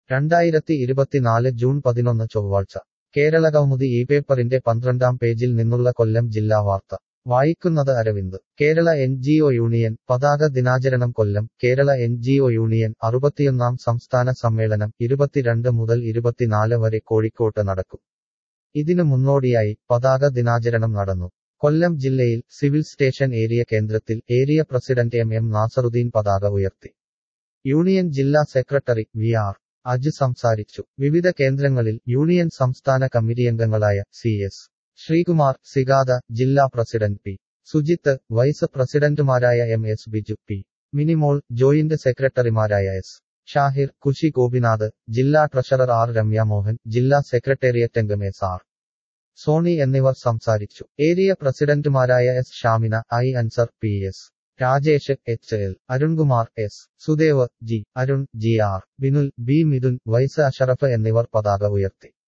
2024 June 11 ചൊവ്വാഴ്ച കേരളകൗമുദി ഈ പേപ്പറിന്റെ 12-ാം പേജിൽ നിന്നുള്ള കൊല്ലം ജില്ലാ വാർത്ത വായിക്കുന്നത് അരവിന്ദ് കേരള NGO യൂണിയൻ പതാക ദിനാചരണം കൊല്ലം കേരള NGO യൂണിയൻ 61-ാം സംസ്ഥാന സമ്മേളനം 22 മുതൽ 24 വരെ കോഴിക്കോട്ട് നടക്കും. ഇതിനു മുന്നോടിയായി പതാക ദിനാചരണം നടന്നു. കൊല്ലം ജില്ലയിൽ സിവിൽ സ്റ്റേഷൻ ഏരിയ കേന്ദ്രത്തിൽ ഏരിയ പ്രസിഡന്റ് എം നാസറുദ്ദീൻ പതാക ഉയർത്തി. യൂണിയൻ ജില്ലാ സെക്രട്ടറി VR അജ് സംസാരിച്ചു. വിവിധ കേന്ദ്രങ്ങളിൽ യൂണിയൻ സംസ്ഥാന കമ്മിറ്റിയംഗങ്ങളായ CS ശ്രീകുമാർ, സിഗാദ, ജില്ലാ പ്രസിഡന്റ് P സുജിത്ത്, വൈസ് പ്രസിഡന്റുമാരായ MS Biju, P Minimol, joint സെക്രട്ടറിമാരായ S ഷാഹിർ, കുശി ഗോപിനാഥ്, ജില്ലാ ട്രഷറർ R രമ്യ മോഹൻ, ജില്ലാ സെക്രട്ടേറിയറ്റ് അംഗം SR സോണി എന്നിവർ സംസാരിച്ചു. ഏരിയ പ്രസിഡന്റുമാരായ S Shamina, I Ansar, PS Rajesh, HL Arunkumar, S Sudev, G Arun, GR Binul, B Mithun, vice Ashraf എന്നിവർ പതാക ഉയർത്തി.